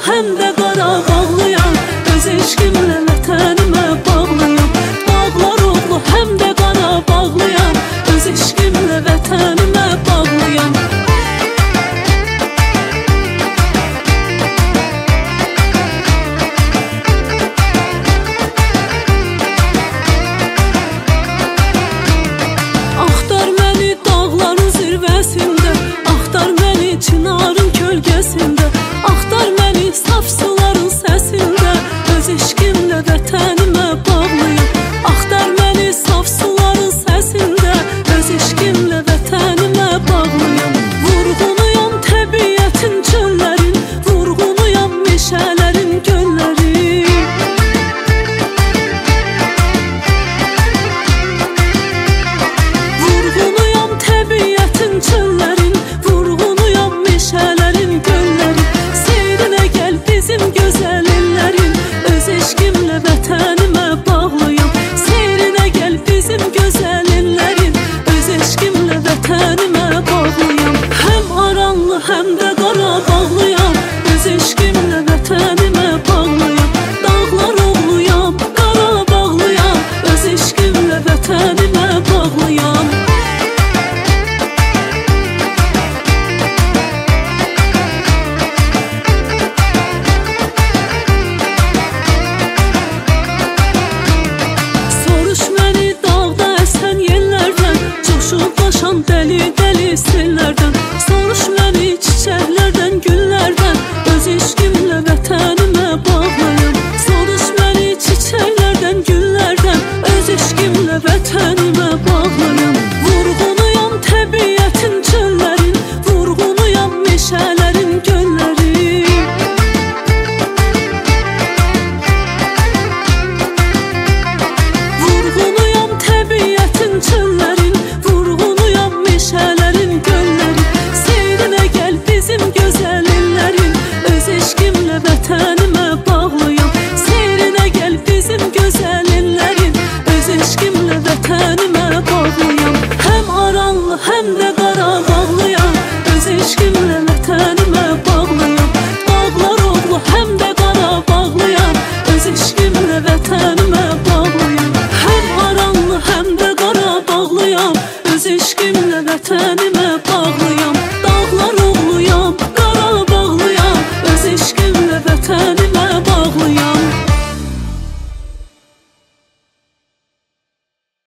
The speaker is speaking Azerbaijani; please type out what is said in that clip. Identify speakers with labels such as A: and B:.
A: həm də Qarabağlıyam. Öz eşqimlə vətənimə bağlıyam. Dağlar oğlu həm də Qarabağlıyam. Öz eşqimlə vətənimə bağlıyam. Axtar məni dağların zirvəsində, axtar məni çinarın kölgəsində, axtar məni saf suların səsində. Öz eşqimlə vətənimə bağlıyam. Axtar məni saf suların səsində, öz eşqimlə vətənimə bağlıyam. Vurğunuyam təbiətin çöllərin, vurğunuyam meşələrin göllərin. Vurğunuyam təbiətin çöllərin, vurğunuyam meşələrin göllərin. Seyrinə gəl bizim gözəl ellərin, öz eşqimlə vətənimə bağlıyam. Seyrinə gəl bizim gözəl ellərin, öz eşqimlə vətənimə bağlıyam. Həm aranlı, həm də Qarabağlıyam.